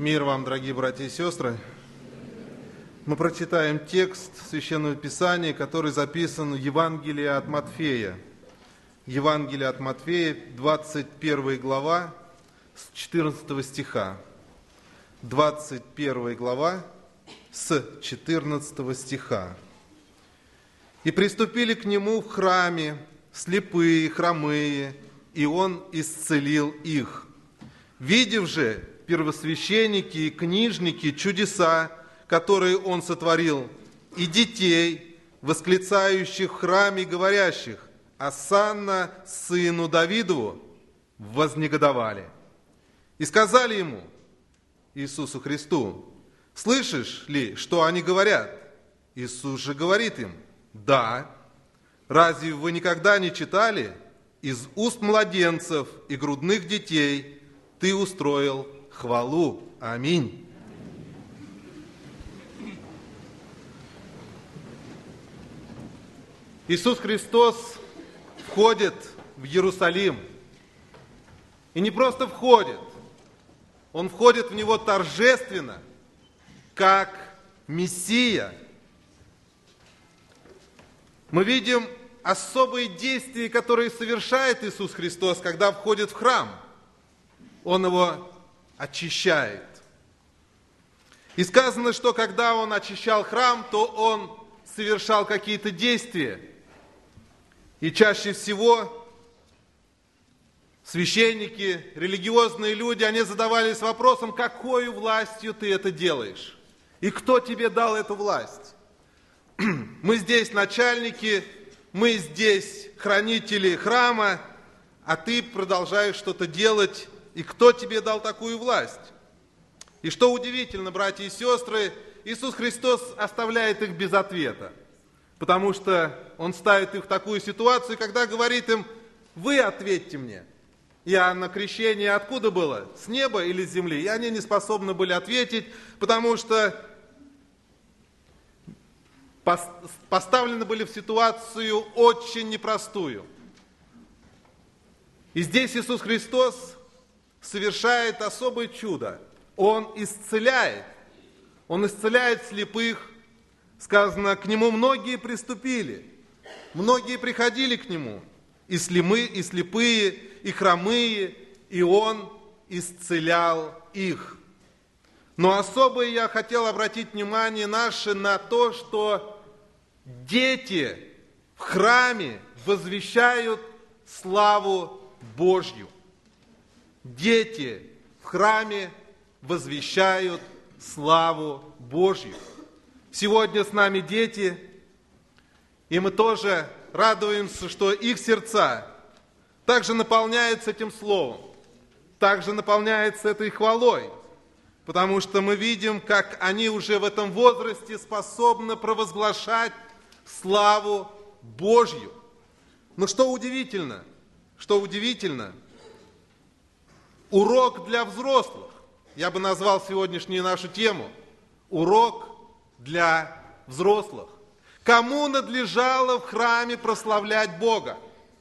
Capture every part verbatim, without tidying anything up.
Мир вам, дорогие братья и сестры. Мы прочитаем текст Священного Писания, который записан в Евангелии от Матфея. Евангелие от Матфея, двадцать первая глава, с четырнадцатого стиха. двадцать первая глава, с четырнадцатого стиха. «И приступили к нему в храме слепые, хромые, и он исцелил их. Видев же первосвященники и книжники чудеса, которые он сотворил, и детей, восклицающих в храме, говорящих: „Осанна сыну Давидову“, вознегодовали. И сказали ему, Иисусу Христу: „Слышишь ли, что они говорят?“ Иисус же говорит им: „Да. Разве вы никогда не читали: из уст младенцев и грудных детей ты устроил хвалу“? Аминь. Иисус Христос входит в Иерусалим. И не просто входит, Он входит в него торжественно, как Мессия. Мы видим особые действия, которые совершает Иисус Христос, когда входит в храм. Он его очищает. И сказано, что когда Он очищал храм, то Он совершал какие-то действия. И чаще всего священники, религиозные люди, они задавались вопросом: какой властью ты это делаешь? И кто тебе дал эту власть? Мы здесь начальники, мы здесь хранители храма, а ты продолжаешь что-то делать. И кто тебе дал такую власть? И что удивительно, братья и сестры, Иисус Христос оставляет их без ответа. Потому что Он ставит их в такую ситуацию, когда говорит им: вы ответьте мне. Иоанна крещение откуда было? С неба или с земли? И они не способны были ответить, потому что поставлены были в ситуацию очень непростую. И здесь Иисус Христос совершает особое чудо. Он исцеляет. Он исцеляет слепых. Сказано, к Нему многие приступили. Многие приходили к Нему. И слемы, и слепые, и хромые. И Он исцелял их. Но особо я хотел обратить внимание наше на то, что дети в храме возвещают славу Божью. Дети в храме возвещают славу Божью. Сегодня с нами дети, и мы тоже радуемся, что их сердца также наполняются этим словом, также наполняются этой хвалой, потому что мы видим, как они уже в этом возрасте способны провозглашать славу Божью. Но что удивительно, что удивительно, урок для взрослых, я бы назвал сегодняшнюю нашу тему, урок для взрослых. Кому надлежало в храме прославлять Бога?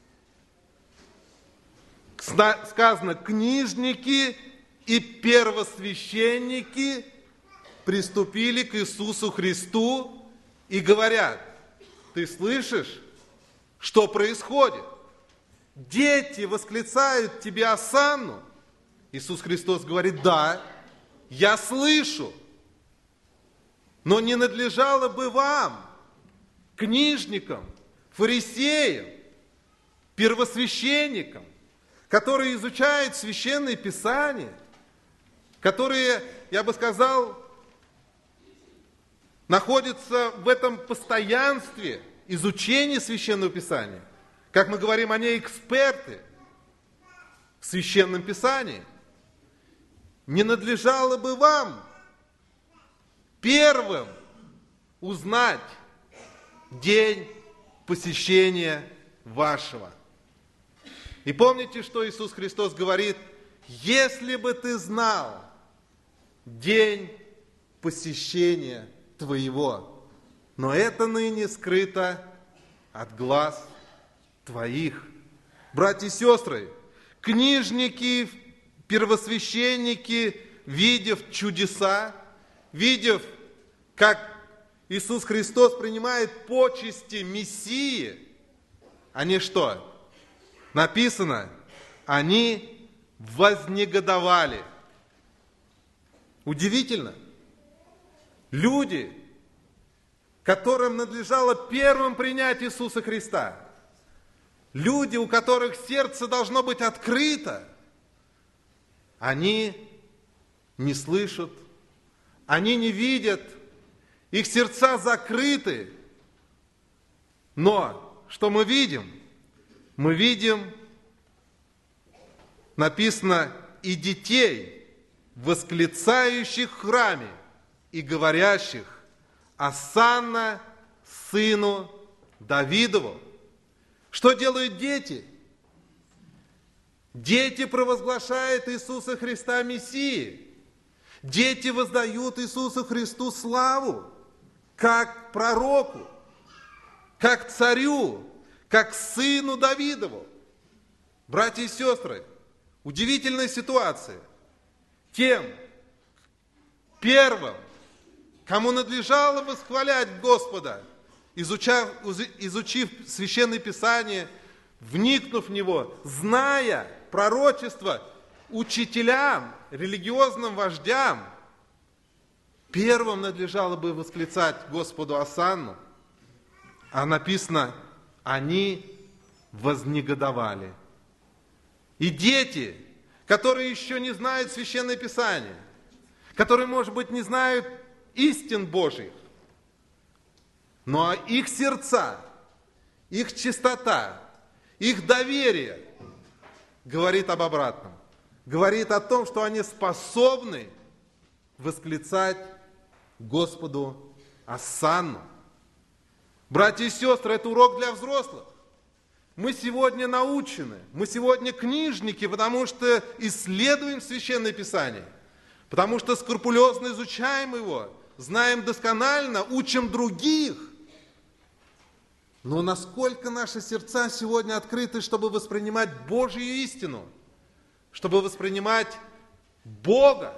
Сказано, книжники и первосвященники приступили к Иисусу Христу и говорят: ты слышишь, что происходит? Дети восклицают тебе осанну. Иисус Христос говорит: да, я слышу. Но не надлежало бы вам, книжникам, фарисеям, первосвященникам, которые изучают Священное Писание, которые, я бы сказал, находятся в этом постоянстве изучения Священного Писания. Как мы говорим, они эксперты в Священном Писании. Не надлежало бы вам первым узнать день посещения вашего. И помните, что Иисус Христос говорит: если бы ты знал день посещения твоего, но это ныне скрыто от глаз твоих. Братья и сестры, книжники, первосвященники в видев чудеса, видев, как Иисус Христос принимает почести Мессии, они что? Написано, они вознегодовали. Удивительно. Люди, которым надлежало первым принять Иисуса Христа, люди, у которых сердце должно быть открыто, они не слышат, они не видят, их сердца закрыты. Но что мы видим? Мы видим, написано, и детей, восклицающих в храме и говорящих: «Осанна сыну Давидову». Что делают дети? Дети провозглашают Иисуса Христа Мессией. Дети воздают Иисусу Христу славу, как пророку, как царю, как сыну Давидову. Братья и сестры, удивительная ситуация. Тем первым, кому надлежало восхвалять Господа, изучав, изучив Священное Писание, вникнув в него, зная пророчество, учителям, религиозным вождям, первым надлежало бы восклицать Господу осанну, а написано, они вознегодовали. И дети, которые еще не знают Священное Писание, которые, может быть, не знают истин Божьих, но их сердца, их чистота, их доверие говорит об обратном. Говорит о том, что они способны восклицать Господу осанну. Братья и сестры, это урок для взрослых. Мы сегодня научены, мы сегодня книжники, потому что исследуем Священное Писание, потому что скрупулезно изучаем его, знаем досконально, учим других. Но насколько наши сердца сегодня открыты, чтобы воспринимать Божью истину, чтобы воспринимать Бога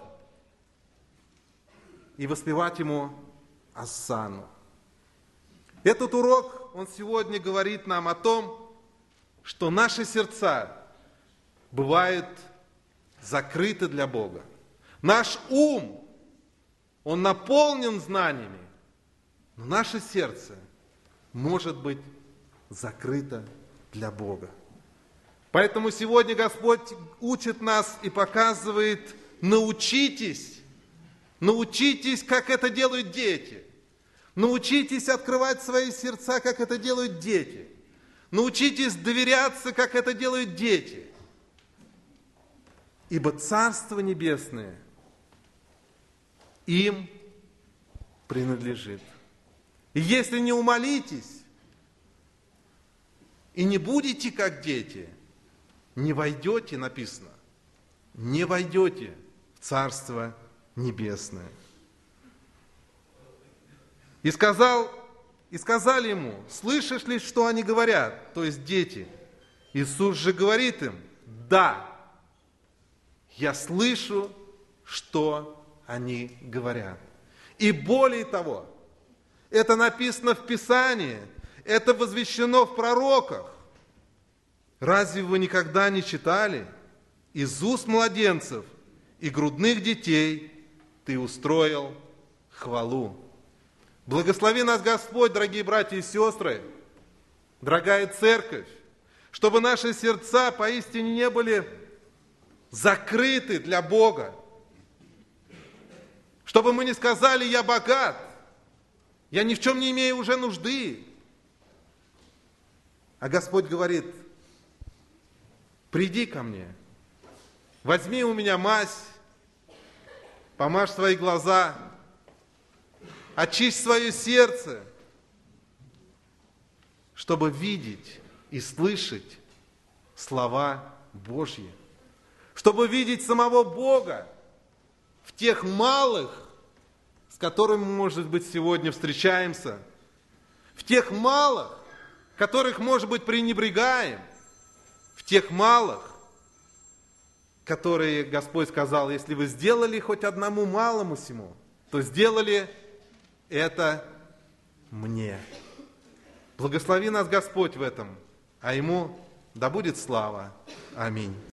и воспевать Ему осанну. Этот урок, он сегодня говорит нам о том, что наши сердца бывают закрыты для Бога. Наш ум, он наполнен знаниями, но наше сердце может быть закрыто для Бога. Поэтому сегодня Господь учит нас и показывает: научитесь, научитесь, как это делают дети. Научитесь открывать свои сердца, как это делают дети. Научитесь доверяться, как это делают дети. Ибо Царство Небесное им принадлежит. И если не умолитесь и не будете как дети, не войдете, написано, не войдете в Царство Небесное. И сказал, и сказали ему: слышишь ли, что они говорят, то есть дети? Иисус же говорит им: да, я слышу, что они говорят. И более того, это написано в Писании, это возвещено в пророках. Разве вы никогда не читали? Из уст младенцев и грудных детей ты устроил хвалу. Благослови нас, Господь, дорогие братья и сестры, дорогая церковь, чтобы наши сердца поистине не были закрыты для Бога. Чтобы мы не сказали: я богат, я ни в чем не имею уже нужды. А Господь говорит: приди ко мне, возьми у меня мазь, помажь свои глаза, очисть свое сердце, чтобы видеть и слышать слова Божьи, чтобы видеть самого Бога в тех малых, с которыми мы, может быть, сегодня встречаемся, в тех малых, которых, может быть, пренебрегаем, в тех малых, которые Господь сказал, если вы сделали хоть одному малому сему, то сделали это мне. Благослови нас Господь в этом, а Ему да будет слава. Аминь.